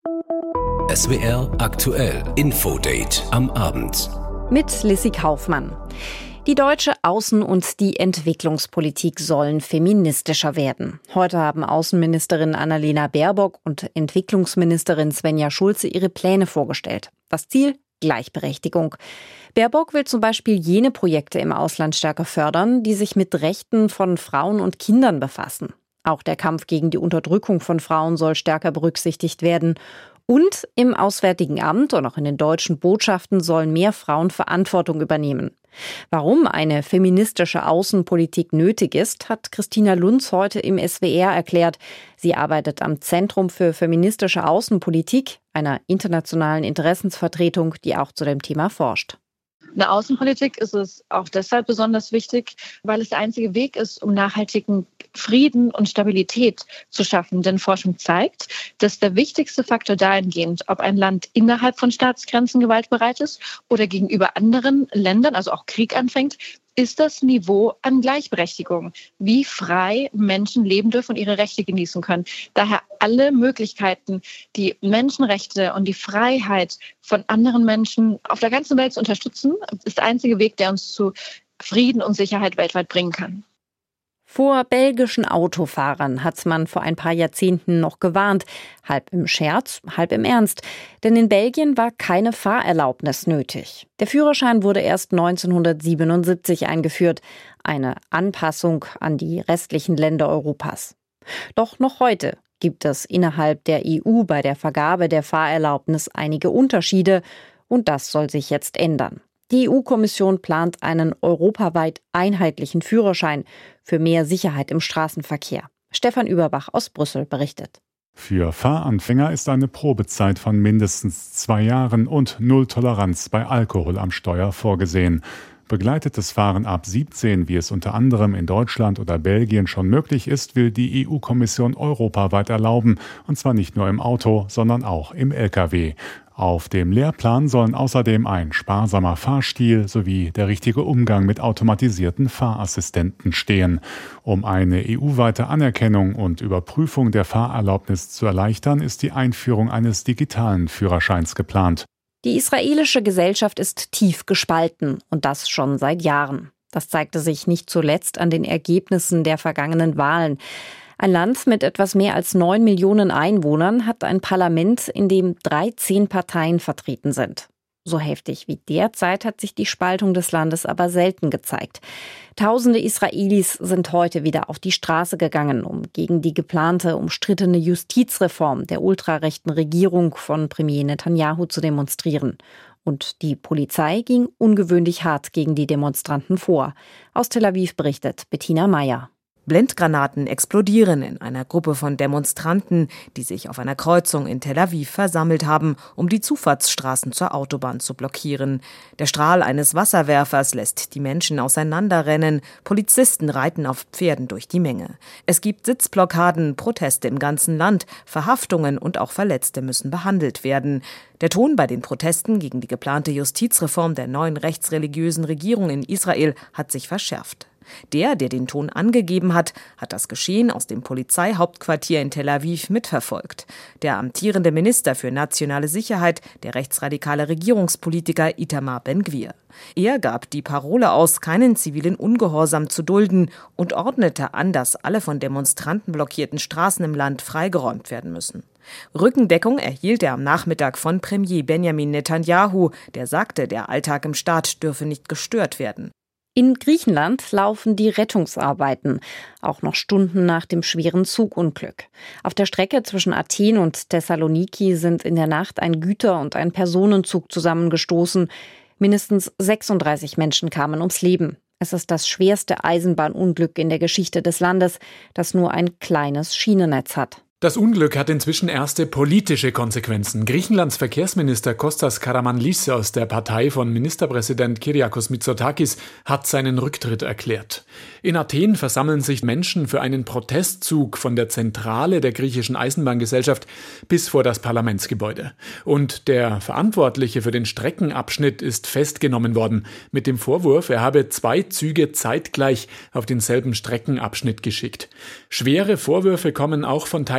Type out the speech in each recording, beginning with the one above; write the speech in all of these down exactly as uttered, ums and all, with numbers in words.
S W R aktuell Infodate am Abend. Mit Lissy Kaufmann. Die deutsche Außen- und die Entwicklungspolitik sollen feministischer werden. Heute haben Außenministerin Annalena Baerbock und Entwicklungsministerin Svenja Schulze ihre Pläne vorgestellt. Das Ziel? Gleichberechtigung. Baerbock will zum Beispiel jene Projekte im Ausland stärker fördern, die sich mit Rechten von Frauen und Kindern befassen. Auch der Kampf gegen die Unterdrückung von Frauen soll stärker berücksichtigt werden. Und im Auswärtigen Amt und auch in den deutschen Botschaften sollen mehr Frauen Verantwortung übernehmen. Warum eine feministische Außenpolitik nötig ist, hat Christina Lunz heute im S W R erklärt. Sie arbeitet am Zentrum für feministische Außenpolitik, einer internationalen Interessensvertretung, die auch zu dem Thema forscht. In der Außenpolitik ist es auch deshalb besonders wichtig, weil es der einzige Weg ist, um nachhaltigen Frieden und Stabilität zu schaffen. Denn Forschung zeigt, dass der wichtigste Faktor dahingehend, ob ein Land innerhalb von Staatsgrenzen gewaltbereit ist oder gegenüber anderen Ländern, also auch Krieg anfängt, ist das Niveau an Gleichberechtigung, wie frei Menschen leben dürfen und ihre Rechte genießen können. Daher alle Möglichkeiten, die Menschenrechte und die Freiheit von anderen Menschen auf der ganzen Welt zu unterstützen, ist der einzige Weg, der uns zu Frieden und Sicherheit weltweit bringen kann. Vor belgischen Autofahrern hat man vor ein paar Jahrzehnten noch gewarnt, halb im Scherz, halb im Ernst. Denn in Belgien war keine Fahrerlaubnis nötig. Der Führerschein wurde erst neunzehnhundertsiebenundsiebzig eingeführt, eine Anpassung an die restlichen Länder Europas. Doch noch heute gibt es innerhalb der E U bei der Vergabe der Fahrerlaubnis einige Unterschiede und das soll sich jetzt ändern. Die E U-Kommission plant einen europaweit einheitlichen Führerschein für mehr Sicherheit im Straßenverkehr. Stefan Überbach aus Brüssel berichtet. Für Fahranfänger ist eine Probezeit von mindestens zwei Jahren und Null Toleranz bei Alkohol am Steuer vorgesehen. Begleitetes Fahren ab siebzehn, wie es unter anderem in Deutschland oder Belgien schon möglich ist, will die E U-Kommission europaweit erlauben. Und zwar nicht nur im Auto, sondern auch im L K W. Auf dem Lehrplan sollen außerdem ein sparsamer Fahrstil sowie der richtige Umgang mit automatisierten Fahrassistenten stehen. Um eine E U-weite Anerkennung und Überprüfung der Fahrerlaubnis zu erleichtern, ist die Einführung eines digitalen Führerscheins geplant. Die israelische Gesellschaft ist tief gespalten und das schon seit Jahren. Das zeigte sich nicht zuletzt an den Ergebnissen der vergangenen Wahlen. Ein Land mit etwas mehr als neun Millionen Einwohnern hat ein Parlament, in dem dreizehn Parteien vertreten sind. So heftig wie derzeit hat sich die Spaltung des Landes aber selten gezeigt. Tausende Israelis sind heute wieder auf die Straße gegangen, um gegen die geplante, umstrittene Justizreform der ultrarechten Regierung von Premier Netanyahu zu demonstrieren. Und die Polizei ging ungewöhnlich hart gegen die Demonstranten vor. Aus Tel Aviv berichtet Bettina Meyer. Blendgranaten explodieren in einer Gruppe von Demonstranten, die sich auf einer Kreuzung in Tel Aviv versammelt haben, um die Zufahrtsstraßen zur Autobahn zu blockieren. Der Strahl eines Wasserwerfers lässt die Menschen auseinanderrennen. Polizisten reiten auf Pferden durch die Menge. Es gibt Sitzblockaden, Proteste im ganzen Land, Verhaftungen und auch Verletzte müssen behandelt werden. Der Ton bei den Protesten gegen die geplante Justizreform der neuen rechtsreligiösen Regierung in Israel hat sich verschärft. Der, der den Ton angegeben hat, hat das Geschehen aus dem Polizeihauptquartier in Tel Aviv mitverfolgt. Der amtierende Minister für nationale Sicherheit, der rechtsradikale Regierungspolitiker Itamar Ben-Gvir. Er gab die Parole aus, keinen zivilen Ungehorsam zu dulden und ordnete an, dass alle von Demonstranten blockierten Straßen im Land freigeräumt werden müssen. Rückendeckung erhielt er am Nachmittag von Premier Benjamin Netanyahu, der sagte, der Alltag im Staat dürfe nicht gestört werden. In Griechenland laufen die Rettungsarbeiten, auch noch Stunden nach dem schweren Zugunglück. Auf der Strecke zwischen Athen und Thessaloniki sind in der Nacht ein Güter- und ein Personenzug zusammengestoßen. Mindestens sechsunddreißig Menschen kamen ums Leben. Es ist das schwerste Eisenbahnunglück in der Geschichte des Landes, das nur ein kleines Schienennetz hat. Das Unglück hat inzwischen erste politische Konsequenzen. Griechenlands Verkehrsminister Kostas Karamanlis aus der Partei von Ministerpräsident Kyriakos Mitsotakis hat seinen Rücktritt erklärt. In Athen versammeln sich Menschen für einen Protestzug von der Zentrale der griechischen Eisenbahngesellschaft bis vor das Parlamentsgebäude. Und der Verantwortliche für den Streckenabschnitt ist festgenommen worden, mit dem Vorwurf, er habe zwei Züge zeitgleich auf denselben Streckenabschnitt geschickt. Schwere Vorwürfe kommen auch von Teilen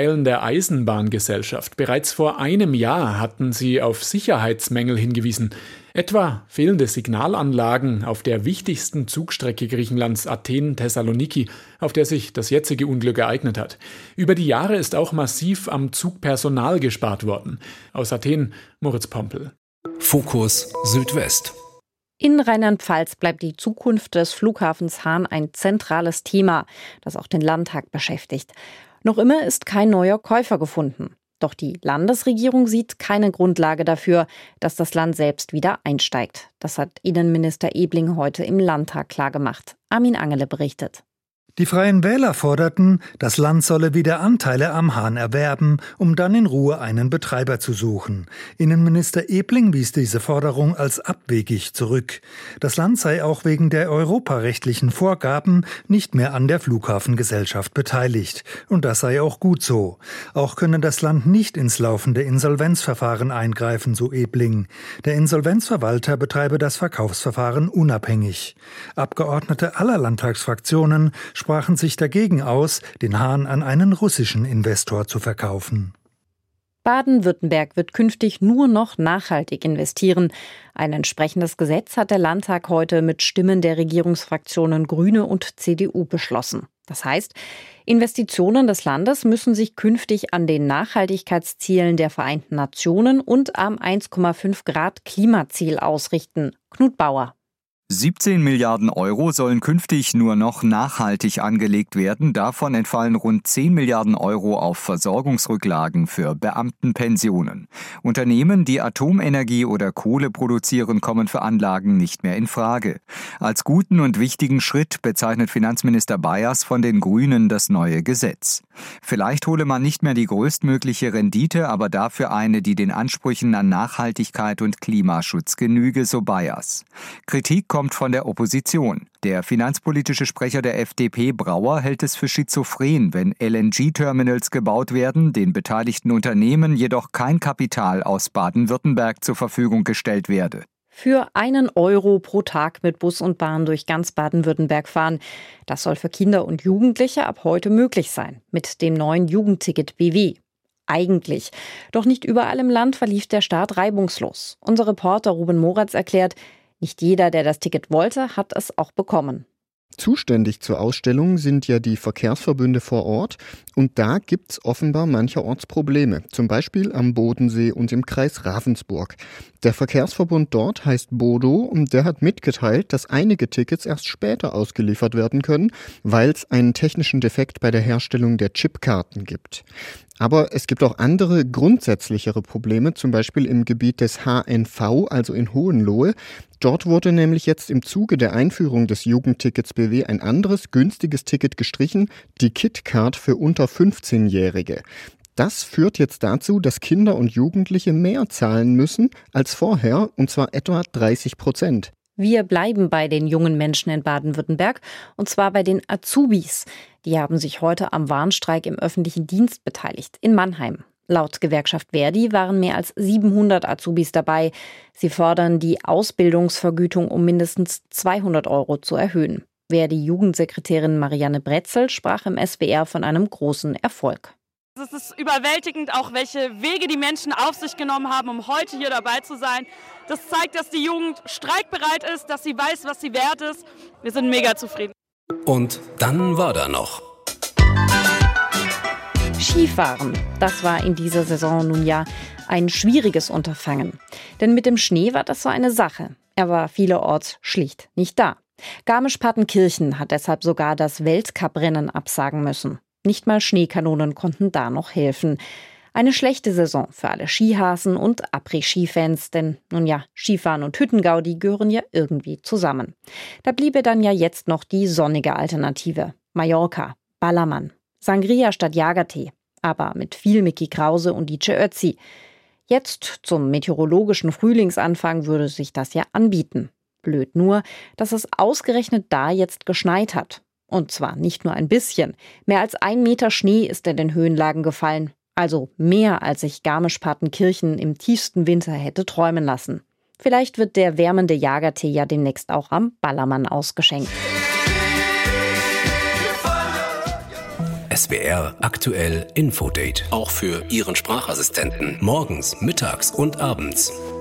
Teilen der Eisenbahngesellschaft. Bereits vor einem Jahr hatten sie auf Sicherheitsmängel hingewiesen. Etwa fehlende Signalanlagen auf der wichtigsten Zugstrecke Griechenlands Athen-Thessaloniki, auf der sich das jetzige Unglück ereignet hat. Über die Jahre ist auch massiv am Zugpersonal gespart worden. Aus Athen, Moritz Pompel. Fokus Südwest. In Rheinland-Pfalz bleibt die Zukunft des Flughafens Hahn ein zentrales Thema, das auch den Landtag beschäftigt. Noch immer ist kein neuer Käufer gefunden. Doch die Landesregierung sieht keine Grundlage dafür, dass das Land selbst wieder einsteigt. Das hat Innenminister Ebling heute im Landtag klargemacht. Armin Angele berichtet. Die Freien Wähler forderten, das Land solle wieder Anteile am Hahn erwerben, um dann in Ruhe einen Betreiber zu suchen. Innenminister Ebling wies diese Forderung als abwegig zurück. Das Land sei auch wegen der europarechtlichen Vorgaben nicht mehr an der Flughafengesellschaft beteiligt. Und das sei auch gut so. Auch könne das Land nicht ins laufende Insolvenzverfahren eingreifen, so Ebling. Der Insolvenzverwalter betreibe das Verkaufsverfahren unabhängig. Abgeordnete aller Landtagsfraktionen sprachen sich dagegen aus, den Hahn an einen russischen Investor zu verkaufen. Baden-Württemberg wird künftig nur noch nachhaltig investieren. Ein entsprechendes Gesetz hat der Landtag heute mit Stimmen der Regierungsfraktionen Grüne und C D U beschlossen. Das heißt, Investitionen des Landes müssen sich künftig an den Nachhaltigkeitszielen der Vereinten Nationen und am eins Komma fünf Grad Klimaziel ausrichten. Knut Bauer. siebzehn Milliarden Euro sollen künftig nur noch nachhaltig angelegt werden. Davon entfallen rund zehn Milliarden Euro auf Versorgungsrücklagen für Beamtenpensionen. Unternehmen, die Atomenergie oder Kohle produzieren, kommen für Anlagen nicht mehr in Frage. Als guten und wichtigen Schritt bezeichnet Finanzminister Bayers von den Grünen das neue Gesetz. Vielleicht hole man nicht mehr die größtmögliche Rendite, aber dafür eine, die den Ansprüchen an Nachhaltigkeit und Klimaschutz genüge, so Bayers. Kritik kommt kommt von der Opposition. Der finanzpolitische Sprecher der F D P, Brauer, hält es für schizophren, wenn L N G-Terminals gebaut werden, den beteiligten Unternehmen jedoch kein Kapital aus Baden-Württemberg zur Verfügung gestellt werde. Für einen Euro pro Tag mit Bus und Bahn durch ganz Baden-Württemberg fahren. Das soll für Kinder und Jugendliche ab heute möglich sein, mit dem neuen Jugendticket B W. Eigentlich. Doch nicht überall im Land verlief der Start reibungslos. Unser Reporter Ruben Moratz erklärt, nicht jeder, der das Ticket wollte, hat es auch bekommen. Zuständig zur Ausstellung sind ja die Verkehrsverbünde vor Ort und da gibt's offenbar mancherorts Probleme, zum Beispiel am Bodensee und im Kreis Ravensburg. Der Verkehrsverbund dort heißt Bodo und der hat mitgeteilt, dass einige Tickets erst später ausgeliefert werden können, weil es einen technischen Defekt bei der Herstellung der Chipkarten gibt. Aber es gibt auch andere, grundsätzlichere Probleme, zum Beispiel im Gebiet des H N V, also in Hohenlohe. Dort wurde nämlich jetzt im Zuge der Einführung des Jugendtickets B W ein anderes, günstiges Ticket gestrichen, die KitCard für unter fünfzehnjährige. Das führt jetzt dazu, dass Kinder und Jugendliche mehr zahlen müssen als vorher, und zwar etwa dreißig Prozent. Wir bleiben bei den jungen Menschen in Baden-Württemberg, und zwar bei den Azubis. Die haben sich heute am Warnstreik im öffentlichen Dienst beteiligt, in Mannheim. Laut Gewerkschaft Verdi waren mehr als siebenhundert Azubis dabei. Sie fordern, die Ausbildungsvergütung um mindestens zweihundert Euro zu erhöhen. Verdi-Jugendsekretärin Marianne Bretzel sprach im S W R von einem großen Erfolg. Es ist überwältigend, auch welche Wege die Menschen auf sich genommen haben, um heute hier dabei zu sein. Das zeigt, dass die Jugend streikbereit ist, dass sie weiß, was sie wert ist. Wir sind mega zufrieden. Und dann war da noch Skifahren. Das war in dieser Saison nun ja ein schwieriges Unterfangen. Denn mit dem Schnee war das so eine Sache. Er war vielerorts schlicht nicht da. Garmisch-Partenkirchen hat deshalb sogar das Weltcuprennen absagen müssen. Nicht mal Schneekanonen konnten da noch helfen. Eine schlechte Saison für alle Skihasen und Après-Ski-Fans, denn nun ja, Skifahren und Hüttengaudi gehören ja irgendwie zusammen. Da bliebe dann ja jetzt noch die sonnige Alternative. Mallorca, Ballermann, Sangria statt Jagertee, aber mit viel Micky Krause und D J Ötzi. Jetzt zum meteorologischen Frühlingsanfang würde sich das ja anbieten. Blöd nur, dass es ausgerechnet da jetzt geschneit hat. Und zwar nicht nur ein bisschen. Mehr als ein Meter Schnee ist in den Höhenlagen gefallen. Also mehr, als sich Garmisch-Partenkirchen im tiefsten Winter hätte träumen lassen. Vielleicht wird der wärmende Jagertee ja demnächst auch am Ballermann ausgeschenkt. S W R aktuell Infodate. Auch für Ihren Sprachassistenten. Morgens, mittags und abends.